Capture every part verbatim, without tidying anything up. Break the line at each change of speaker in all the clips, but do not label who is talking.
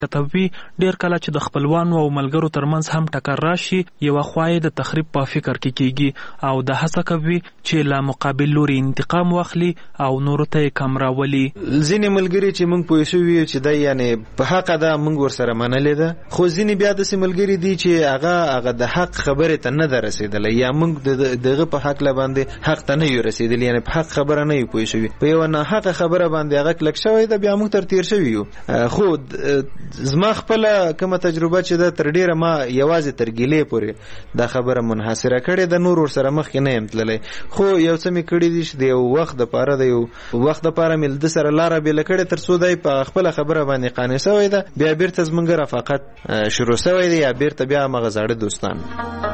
کتبوي ډیر کله چې د خپلوانو او ملګرو ترمنځ هم ټکر راشي یو خوای د تخریب په فکر کې کیږي او د هڅه کوي چې لا مقابل لوري انتقام واخلي او نور ته کم راولي.
ځینې ملګری چې موږ پوه شو چې دا یعنی په حق ده موږ ورسره منلې ده، خو ځینې بیا د ملګری دي چې هغه هغه د حق خبره ته نه رسیدلې یا موږ دغه په حق لا باندې حق ته نه یو رسیدلې، یعنی په حق خبره نه یو پوه شوی، په یو نه حق خبره باندې هغه کلک شوی ده، بیا موږ تر تیر شوی یو. خو زما خپل کومه تجربه چې ده تر ډیره ما یوازې تر ګیلې پورې دا خبره منحصره کړې ده، نور ورسره مخکې نه یم تللی. خو یو څه مې کړي دي چې د یو وخت دپاره د یو وخت دپاره مې د سره لاره بېله کړې تر څو دی په خپله خبره باندې قانع سوی ده، بیا بیرته زموږ رفاقت شروع سوی دی یا بیرته بیا همغه زاړه دوستان.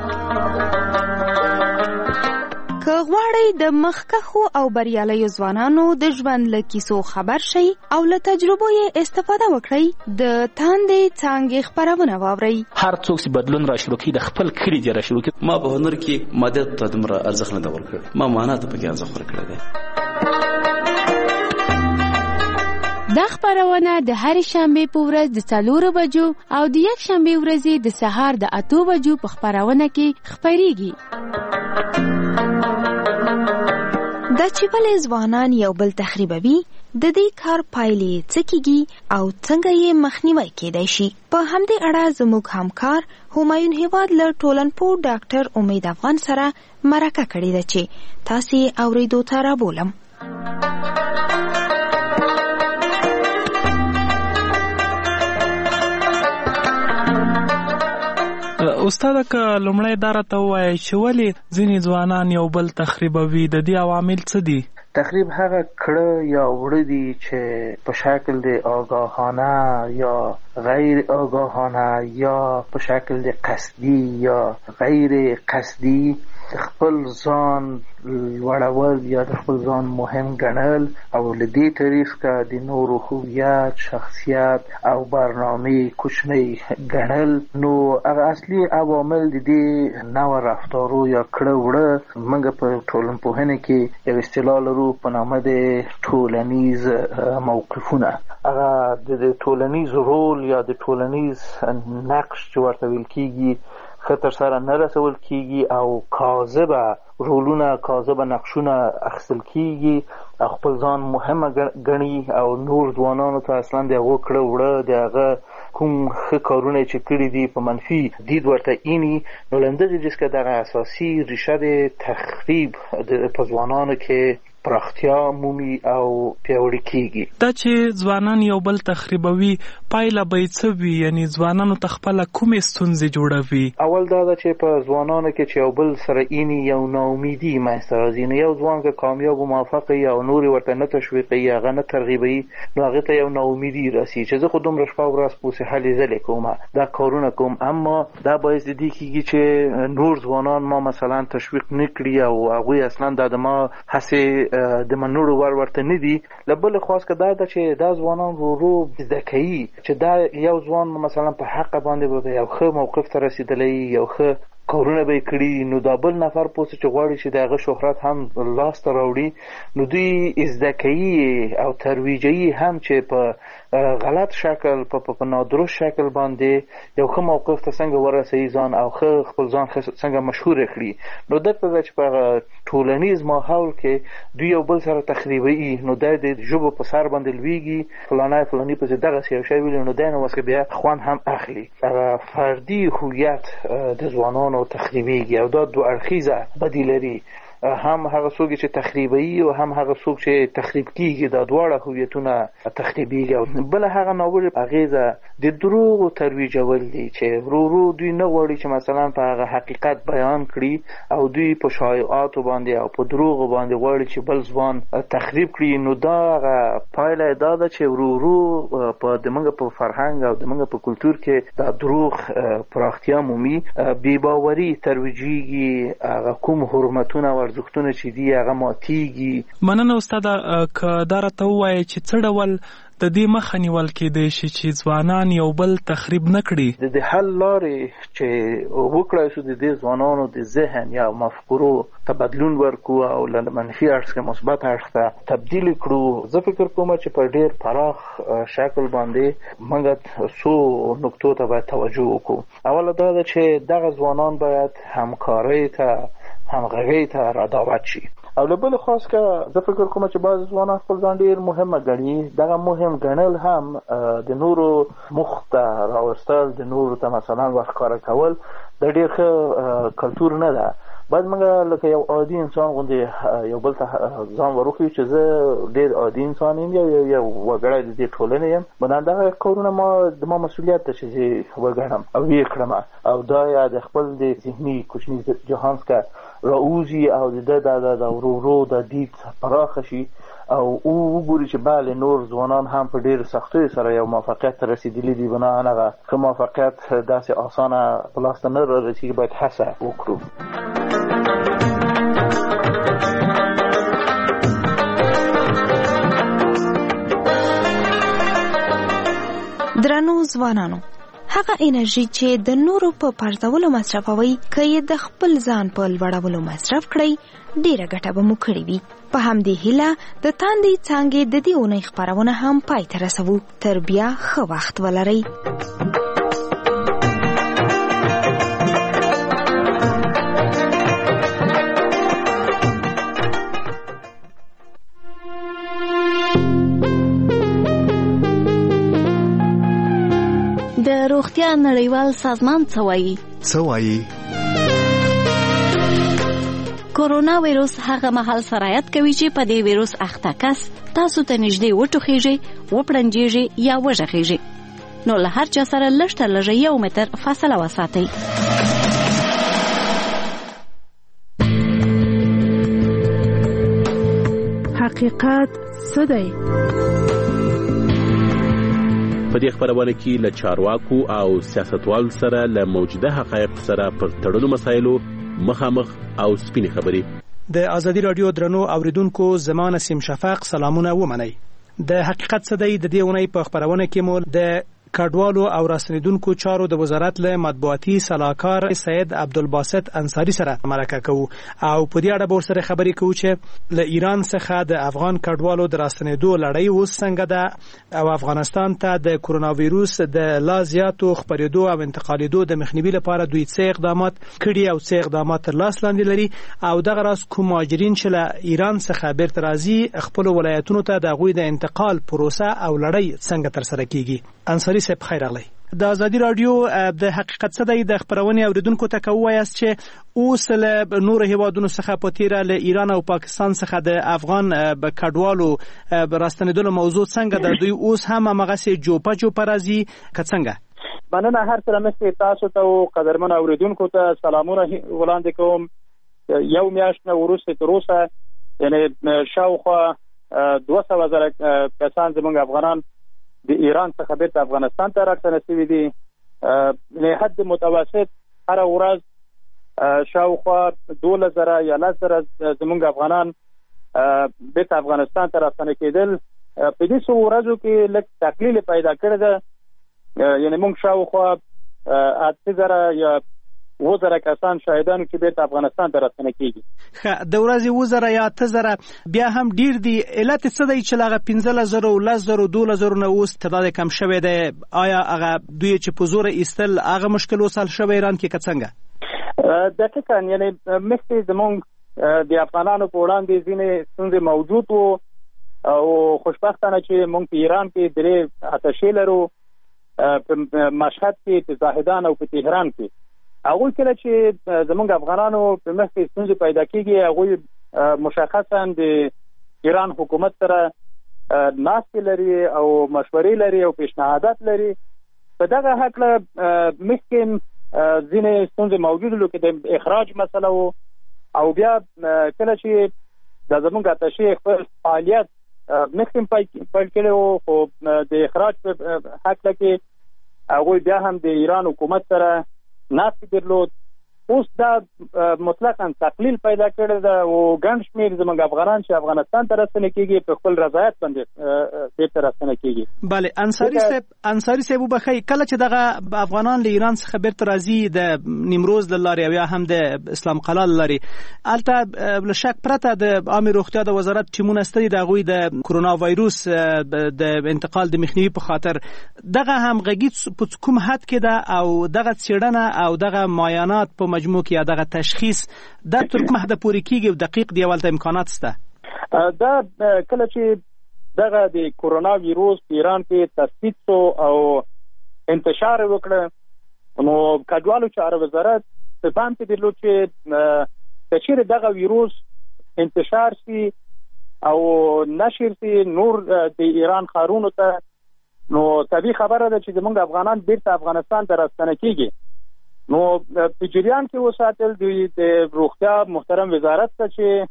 که غواړئ د مخکښو او بریالیو ځوانانو د ژوند له کیسو خبر شئ او له تجربو یې استفاده وکړئ، د تاندې څانګې خپرونه واورئ.
هر څوک چې بدلون را شروع کړي د خپل کلي دې را شروع کړي.
ما په هنر کې مادیت ته دومره ارزښت نه دی ورکړی، ما معنا ته پکې ارزښت ورکړی دی.
دا خپرونه د هر شنبه په ورځ د څلورو بجو او د یک شنبه ورځې د سهار د اتو بجو په خپرونه کې خپریږي.
دا چې ولې ځوانان یو بل تخریبوي، د دې کار پایلې څه کیږي او څنګه یې مخنیوی کیدای شي، په همدې اړه زموږ همکار همایون هیواد له ټولنپوه ډاکټر امید افغان سره مرکه کړې ده چې تاسو یې اورېدو ته رابولم.
استاد که لومړی دا راته ووایئ چې ولې ځینې ځوانان یو بل تخریبوي، د دې عوامل څه دي؟
تخریب هغه کړه یا وړه دي چې په شکل د آگاهانه یا غیر آگاهانه یا په شکل د قصدي یا غیر قصدي خپل ځان لوړول یا د خپل ځان مهم ګڼل او له دې طریق که د نورو هویت، شخصیت او برنامه کوچنی ګڼل، نو هغه اصلي عوامل د دې نوع رفتارو یا کړه وړه موږ په ټولنپوهنه کې یو اصطلاح لرو په نامه د ټولنیز موقفونه. هغه د ټولنیز رول یا د ټولنیز نقش چې ورته ویل کېږي ښه تر سره نه رسول کېږي او کاذبه رولونه، کاذبه نقشونه اخیستل کېږي او خپل ځان مهمه ګڼي او نور ځوانانو ته اصلا د هغو کړه وړه د هغه کوم ښه کارونه چې کړي دي په منفي دید ورته ایني. نو له همدغې جز که دغه اساسي ریشه د تخریب په ځوانانو کې پراختیا مومي او پیاوړي کېږي.
دا چې ځوانان یو بل تخریبوي پایله به یې څه وي؟ یعنې ځوانانو ته خپله کومې ستونزې جوړوي؟
اول دا ده چې په ځوانانو کې چې یو بل سره ایني یو ناامیدي منځته راځي. نو یو ځوان که کامیاب و موفق وي او نور ورته نه تشویقوي، هغه نه ترغیبوي، نو هغې ته یو ناامیدي رسي چې زه خو دومره شپه ورځ پوسې هلې ځلې کوم، دا کارونه کوم، اما دا باعث د دې کېږي چې نور ځوانان ما مثلا تشویق نه کړي او هغوی اصلا دا د ما هسې د منلو ور ورته نه دي. له بلې خوا که دا ده چې دا ځوانان رو رو زده کوي چې دا یو ځوان مثلا په حق باندې به یو ښه موقف ته رسېدلی، یو ښه کارونه به یې کړي، نو دا بل نفر پوسې چې غواړي چې د هغه شهرت هم لاس ته راوړي، نو دوی زده کوي او ترویجوي هم چې په غلط شکل په نادرست شکل باندې یو ښه موقف ته څنګه ورسوي ځان او ښه خپل ځان څنګه مشهوره کړي. نو دلته ده چې په ټولنیز ماحول کې دوی یو بل سره تخریبوي، نو دا د ژبو په سر باندې لویږي، فلانی فلاني پسې دغسې یو شی ویلي، نو دی نو وس بیا خوند هم اخلي. هغه فردي هویت د ځوانانو تخریبیږي او دا دو اړخیزه بدی لري، هم هغه څوک چې تخریبوي او هم هغه څوک چې تخریب کیږي، دا دواړه هویتونه تخریبیږي. او بل هغه ناوړه اغیزه د دروغ ترویجول دي چې ورو ورو دوی نه غواړي چې مثلا په هغه حقیقت بیان کړي او دوی په شایعاتو باندې او په دروغ باندې غواړي چې بل ځوان تخریب کړي. نو دا هغه پایله دا ده چې ورو ورو په دمنګ په فرهنګ او دمنګ په کلتور کې دا دروغ پراختیا مومي، بې باوري ترویجیږي، هغه کوم حرمتونه ارزښتونه چې دي هغه ماتیږي.
مننه استاده، که دا راته ووایې چې څه ډول د دې مخه نیول کېدای شي چې ځوانان یو بل تخریب نه کړي؟
د حل لارې چې وکړای شو د دې ځوانانو د ذهن یا مفکورو ته بدلون ورکو او له منفي اړخ څخه مثبت اړخ ته تبدیل کړو. زه فکر کوم چې په ډېر پراخ شکل باندې موږ څو نقطو ته باید توجه وکړو. اوله دا ده چې دغه ځوانان باید همکارۍ ته همغږۍ ته را دعوت شي. او له بل خاص که زه فکر کوم چې بعض ځوانان خپل ځان ډېر مهمه ګڼي. دغه مهم ګڼل هم د نورو مخ ته راوستل، د نورو ته مثلا ورښکاره کول د ډېر ښه کلتور نه ده. باید موږ لکه یو عادي انسان غوندې یو بل ته ځان وروښیو چې زه ډېر عادي انسان یم، یو یو وګړی د دې ټولنې یم، بنا دغه کارونه ما د ما مسؤلیت ده چې زه وګڼم او ویې کړم او دا یا د خپل د ذهني کوچني جهان څخه راوځي او د ده د ورو ورو د دید پراخه شي او او وګوري چې بله نور ځوانان هم په ډېر سختیو سره یو موفقیت ته رسېدلي دي. بناهن هغه ښه موفقیت داسې اسانه په لاس ته نه رارسېږي، باید هڅه وکړو.
درنو ځوانانو، هغه انرژي چې د نورو په پرځولو مصرفوي که یې د خپل ځان په لوړولو مصرف کړئ ډیره ګټه به مو کړې وي. په همدې هیله د تاندې څانګې د دې اونۍ خپرونه هم پای ته رسوو. تر بیا ښه وخت ولرئ.
د روغتیا نړیوال سازمان څه وایي؟
څه وایي؟
کورونا ویروس هغه مهال سرایت کوي چې په دې ویروس اخته کس تاسو ته نږدې وټوخیږي، وپړنجیږي یا وژغیږي. نو له هر چا سره لږ تر لږه یو متر فاصله وساتئ.
حقیقت څه دی؟
په دې خبرونه کې له چارواکو او سیاستوالو سره له موجوده حقایق سره پر تړلو مسایلو مخامخ او سپینې خبرې.
د ازادي رادیو درنو اوریدونکو، زما نسیم شفق سلامونه ومنئ. د حقیقت څه دی د دې اونۍ په خبرونه کې مو د کډوالو او راستنیدونکو چارو د وزارت له مطبوعاتي صلاحکار سید عبدالباسط انصاری سره مرکه کوو او په دې اړه به ورسره خبرې کوو چې له ایران څخه د افغان کډوالو د راستنیدو لړۍ اوس څنګه ده او افغانستان ته د کورونا ویروس د لا زیاتو خپرېدو او انتقالېدو د مخنیوي لپاره دوی څه اقدامات کړي او څه اقدامات تر لاس لاندې لري او دغه راز کوم مهاجرین چې له ایران څخه بیرته راځي خپل ولایتونو ته د هغوی د انتقال پروسه او لړۍ څنګه ترسره کیږي. انصاری صاحب خیر راغلی. د ازادي رادیو د حقیقت څه دی د خبرونې اوریدونکو ته کووایاست چې اوس له نورو هیوادونو څخه په تیره له ایران او پاکستان څخه د افغان کډوالو راستنیدلو موضوع څنګه ده؟ دوی اوس هم همغسې جوپه جوپه راځي که څنګه؟
مننه. هر سره مخکې تاسو ته او قدرمن اوریدونکو ته سلامونه وړاندې کوم. یو میاشت نه وروسته تر اوسه یعنې شاوخوا دوه سوه زره کسان زموږ افغانان د ایران څخه بیرته افغانستان ته راستنه شوي دي. له حد متوسط هره ورځ شاوخوا دولس زره یا لس زره زموږ افغانان بیرته افغانستان ته راستنه کېدل. په دې څو ورځو کې لږ تقلیل پیدا کړی ده، یعنې موږ شاوخوا اته زره یا اووه زره کسان شاهدانو چې بیرته افغانستان ته راستنه کېږي.
ښه، د ورځې اووه زره یا اته زره بیا هم ډېر دي. علت یې څه دی چې له هغه پنځلس زرو لس زرو دولس زرو نه اوس تعداد کم شوی دی؟ آیا هغه دوی چې په زوره ایستل هغه مشکل اوس حل شوی ایران کې که څنګه؟
دقیقاً، یعنې مخکې زموږ د افغانانو په وړاندې ځینې ستونزې موجود وو او خوشبختانه چې موږ په ایران کې درې اتشې لرو، په مشهد کې، په زاهدان او په تهران کې. هغوی کله چې زموږ افغانانو په مخ کې ستونزې پیدا کېږي هغوی مشخصا د ایران حکومت سره ناستې لري او مشورې لري او پیشنهادات لري. په دغه هکله مخکې ځینې ستونزې موجود وو، کې د اخراج مسله وو او بیا کله چې د زموږ اتشې خپل فعالیت مخکې پیل کړی وو، خو د اخراج په هکله کې هغوی بیا هم د ایران حکومت سره ناستې درلود اوس دا مطلقاً تقلیل پیدا کړی ده او ګڼ شمېر زموږ افغانان چې افغانستان ته راستنه کېږي په خپل رضایت باندې بیرته راستنه کېږي.
بله انصاري صاحب انصاري صاحب وبخښئ، کله چې دغه افغانان له ایران څخه بیرته راځي د نیمروز له لارې او یا هم د اسلام قلعه له لارې، هلته له شک پرته د عامې روغتیا د وزارت ټیمونه ستړي د هغوی د کرونا وایروس د انتقال د مخنیوي په خاطر دغه همغږي په کوم حد کې ده او دغه څېړنه او دغه معاینات په مجموع کې یا دغه تشخیص دا تر کومه حده پورې کېږي او دقیق دی ولته امکانات شته؟
دا کله چې دغه د کرونا ویروس په ایران کې تثبیت شو او انتشار وکړه نو کډوالو چارو وزارت په پام کې درلود چې چې دغه ویروس انتشار شي او نشر شي نور د ایران ښارونو ته، نو طبیعي خبره ده چې زموږ افغانان بیرته افغانستان ته راستنه کېږي. نو په جریان کې وساتل د روغتیا محترم وزارت ته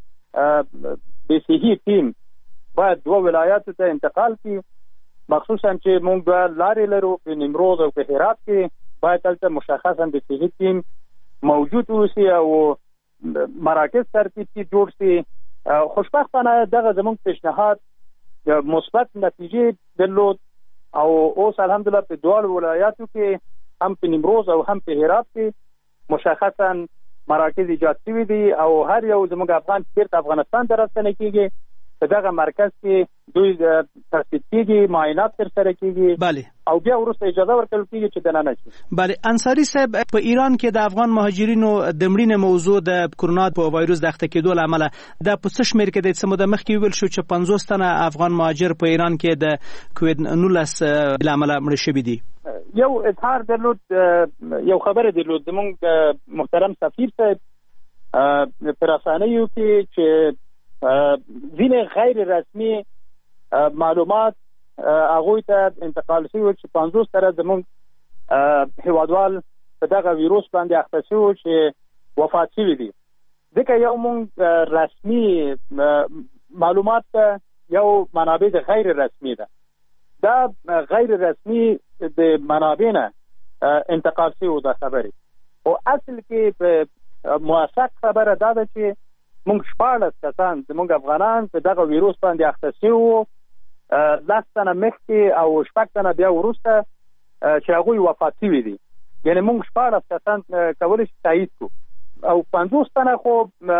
چې د صحي ټیم باید دوه ولایاتو ته انتقال کړي، مخصوصا چې موږ دوه لارې لرو په نیمروز او په هرات کې، باید هلته مشخصا د صحي ټیم موجود اوسي او مراکز ترتیب کې جوړ شي. خوشبختانه دغه زموږ پیشنهاد مثبت نتیجې درلود او اوس الحمدلله په دواړو ولایاتو کې هم په نیمروز او هم په هرات کې مشخصا مراکز ایجاد شوي دي او هر یو زموږ افغان چې بیرته افغانستان ته راستنه کېږي په دغه مرکز کې دوی تثبیت کېږي، معاینات ترسره کېږي
بله
او بیا وروسته اجازه ورکول کېږي چې دننه شي.
بله انصاري صاحب، په ایران کې د افغان مهاجرینو د مړینې موضوع د کرونا په وایروس د اخته کېدو له امله دا په څه شمېر کې دی؟ څه موده مخکې ویل شو چې پنځوس تنه افغان مهاجر په ایران کې د کووید نولس له امله مړه شوي دي.
یو اظهار درلود، یو خبره درلود زموږ محترم سفیر صاحب په رسنیو کې چې ځینې غیر رسمي معلومات هغوی ته انتقال شوي چې پنځوس تنه زموږ هیوادوال په دغه ویروس باندې اخته شوي چې وفات شوي دي. ځکه یو موږ رسمي معلومات ته یو منابع د غیر رسمي ده، دا غیر رسمي د منابع نه انتقال شوي دا خبرې او اصل کې په موثق خبره دا ده چې موږ شپاړس کسان زموږ افغانان په دغه ویروس باندې اخته شوي وو، لس تنه مخکې او شپږ تنه بیا وروسته چې هغوی وفات شوي دي. یعنې موږ شپاړس کسان کولی شو تایید کړو او پنځوس تنه خو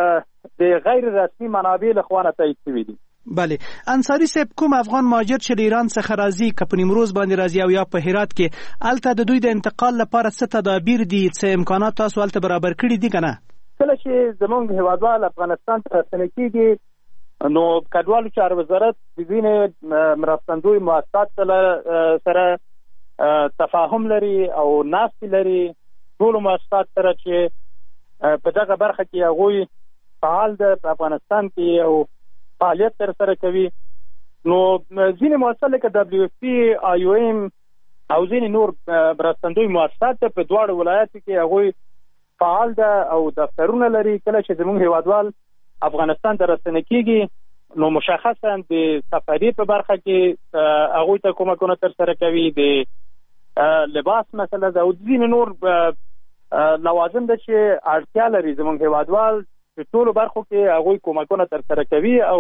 د غیر رسمي منابع له خوا نه تایید شوي دي.
بله انصاري صاحب، کوم افغان مهاجر چې د ایران څخه راځي که په نیمروز باندې راځي او یا په هرات کې، هلته د دوی د انتقال لپاره څه تدابیر دي، څه امکانات تاسو هلته برابر کړي دي که نه؟
کله چې زموږ هیوادوال افغانستان ته راستنه کېږي نو کډوالو چارو وزارت د ځینې مرستندوی مؤسسات سره تفاهم لري او ناستې لري، ټولو مؤسسات سره چې په دغه برخه کې هغوی فعال ده په افغانستان کې او فعالیت ترسره کوي. نو ځینې مؤسسات لکه دبلیو اف پی، آی او ایم او ځینې نور مرستندوی مؤسسات په دواړو ولایاتو کې هغوی فعال ده او دفترونه لري. کله چې زموږ هیوادوال افغانستان ته راستنه کېږي نو مشخصا د سفري په برخه کې هغوی ته کومکونه ترسره کوي، د لباس مسله ده او ځینې نور لوازم ده چې اړتیا لري زموږ هیوادوال په ټولو برخو کې هغوی کومکونه ترسره کوي او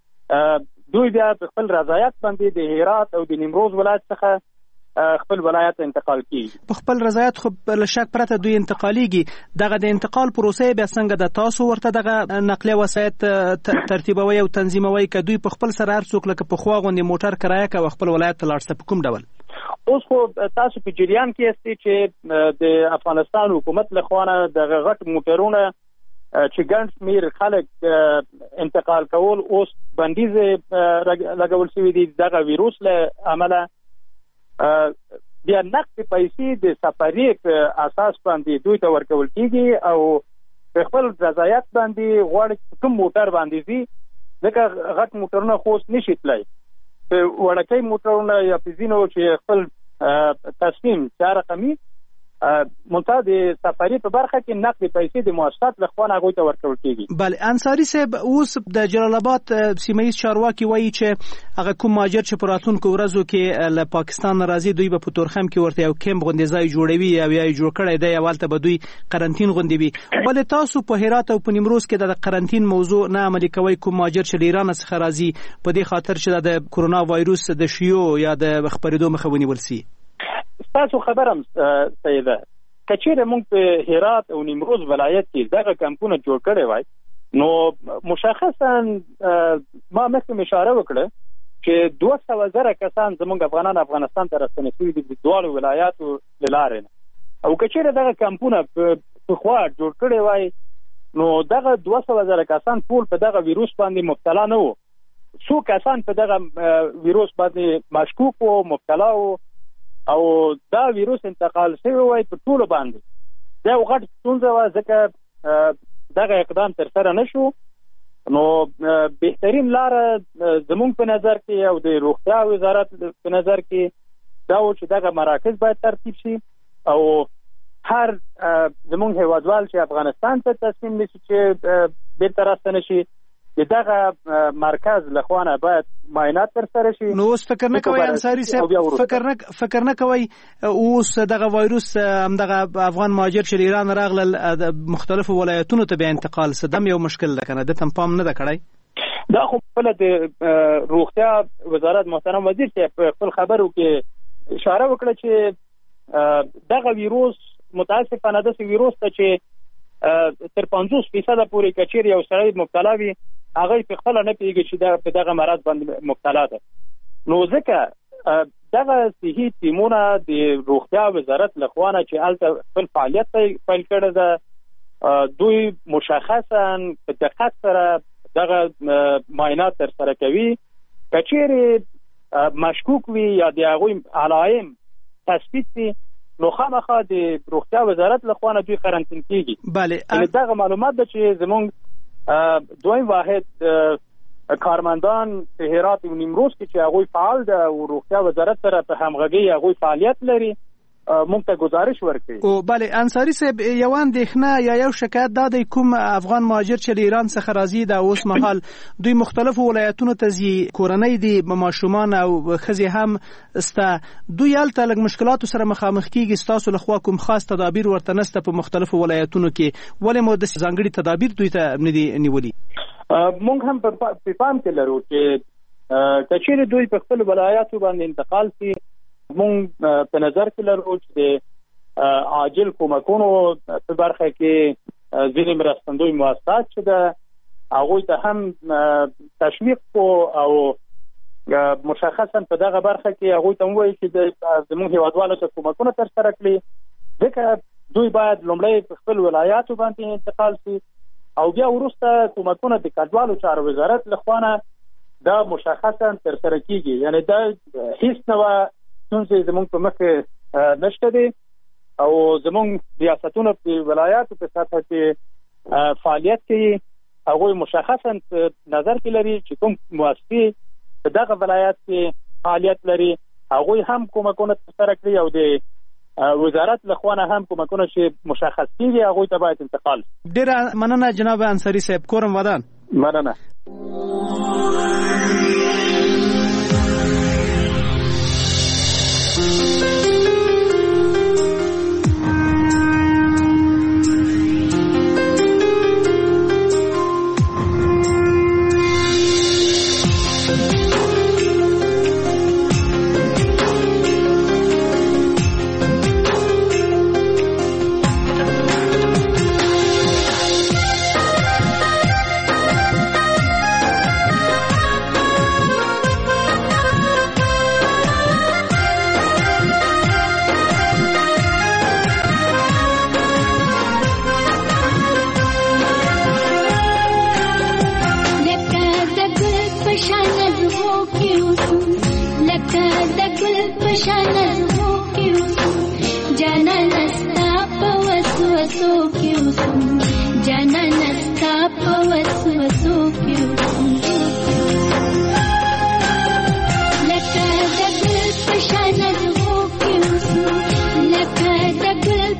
دوی بیا په خپل رضایت باندې د هرات او د نیمروز ولایت څخه خپل ولایت انتقال کیږي.
په خپل رضایت خو له شک پرته دوی انتقالیږي. دغه د انتقال پروسه بیا څنګه ده؟ تاسو ورته دغه نقلیه وسایط ترتیبوي او تنظیموي که دوی په خپل سره هر څوک لکه پخوا غوندې موټر کرایه کوي خپل ولایت ته لاړ شي په کوم ډول؟
اوس خو تاسو په جریان کې یاستئ چې د افغانستان حکومت له خوا نه دغه غټ موټرونه چې ګڼ شمېر خلک انتقال کول اوس بندیز لګول شوي دي دغه ویروس له امله. بیا نقد پیسې د سفري په اساس باندې دوی ته ورکول کېږي او په خپل رضایت باندې غواړي کوم موټر باندې دي، ځکه غټ موټرونه خو اوس نشي تللی. په وړکۍ موټرونه یا په ځینو چې خپل تصمیم چا رقمي منتها د سفري په برخه کې نقد پیسې د مؤسسات له خوا هغوی ته ورکول کېږي.
بله انصاري صاحب اوس د جلال آباد سیمه ییز چارواکي وایي چې هغه کوم مهاجر چې په راتلونکو ورځو کې له پاکستان نه راځي دوی به په تورخم کې ورته یو کیمپ غوندې ځای جوړوي او یا یې جوړ کړی دی او هلته به دوی قرنطین غوندې وي. ولې تاسو په هرات او په نیمروز کې د قرنطین موضوع نه عملي کوئ کوم مهاجر چې له ایران څخه راځي په دې خاطر چې د کرونا وایروس د شیو یا د خپرېدو مخه ونیول سي؟
تاسو خبرم سیده کچېره موږ په هرات او نیمروز ولایت کې دغه کمپونه جوړ کړی وای نو مشخصا ما مخکې اشاره وکړه چې دوه سوه زره کسان زموږ افغانان افغانستان ته راستنې شوي دي د دواړو ولایاتو له لارې نه او کچېره دغه کمپونه په خوا جوړ کړی وای نو دغه دوه سوه زره کسان ټول په دغه ویروس باندې مبتلا نه وو. څو کسان په دغه ویروس باندې مشکوک وو مبتلا وو او دا ویروس انتقال شوی وای په ټولو باندې. دا یو غټ ستونزه وه ځکه دغه اقدام ترسره نه شو. نو بهترین لاره زموږ په نظر کې او د روغتیا وزارت په نظر کې دا و چې دغه مراکز باید ترتیب شي او هر زموږ هیوادوال چې افغانستان ته تصمیم نیسي چې بیرته راستنه شي دغه مرکز لخوانه باید معاینات ترسره شي.
نو اوس فکر نه کوئ انصاري صاحب فکر نه فکر نه کوئ اوس دغه وایروس همدغه افغان مهاجر چې ایران راغلل مختلفو ولایتونو ته به انتقال سدم یو مشکل ده کنه د تم پام نه ده کړی؟
دا خو خپل د روغتیا وزارت محترم وزیر چې خپل خبرو کې اشاره وکړه چې دغه ویروس متاسفانه داسې ویروس ته چې تر پنځوس فیصده پورې کچېرې یو سړی مبتلا وي هغه په خپله نه پوهېږي چې په دغه مرض باندې مبتلا ده. نو ځکه دغه صحي ټیمونه د روغتیا وزارت له خوا نه چې هلته خپل فعالیت پیل کړی ده دوی مشخصا په دقت سره دغه معاینات ترسره کوي. کچېرې مشکوک وي یا د هغوی علایم تثبیت وي نو خامخا د روغتیا وزارت له خوا نه دوی قرنطین کېږي.
بله
دغه معلومات ده چې زموږ دویم واحد کارمندان په هرات او نیمروز کې چې هغوی فعال ده او روغتیا وزارت سره په همغږۍ هغوی فعالیت لري موږ ته گزارش ورکړي.
او بله انصاري صاحب یو اندېښنه یا یو شکایت دا دی کوم افغان مهاجر چې له ایران څخه راځي دا اوس مهال دوی مختلفو ولایتونو ته ځي کورنۍ دي ماشومان او ښځې هم سته دوی هلته لږ مشکلاتو سره مخامخ کېږي ستاسو لخوا کوم خاص تدابیر ورته نشته په مختلفو ولایتونو کې ولې مو داسې ځانګړي تدابیر دوی ته نه دي نیولي؟
موږ هم په پام کې لرو چې که چېرې دوی په خپل ولایاتو باندې انتقال شي مونږ په نظر کې لرو چې د عاجل کومکونو په برخه کې ځینې مرستندوی مؤسسات چې ده هغوی ته هم تشویق کو او مشخصا په دغه برخه کې هغوی ته ووایي چې زموږ هیوادوالو ته کومکونه ترسره کړي ځکه دوی باید لومړی په خپل ولایاتو باندې انتقال شي او بیا وروسته کومکونه د کډوالو چارو وزارت له خوا نه دا مشخصا ترسره کېږي. یعنې دا هیڅ نه ستونزې زموږ په مخ نشته دي او زموږ ریاستونه په ولایاتو په سطحه کې فعالیت کوي هغوی مشخصا نظر کې لري چې کوم مؤسسې په دغه ولایت کې فعالیت لري هغوی هم کومکونه ترسره کړي او د وزارت له خوا نه هم کومکونه چې مشخص کېږي هغوی ته باید انتقال.
ډېره مننه جناب انصاري صاحب کورم ودان.
مننه.
Like a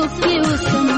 کې اوسم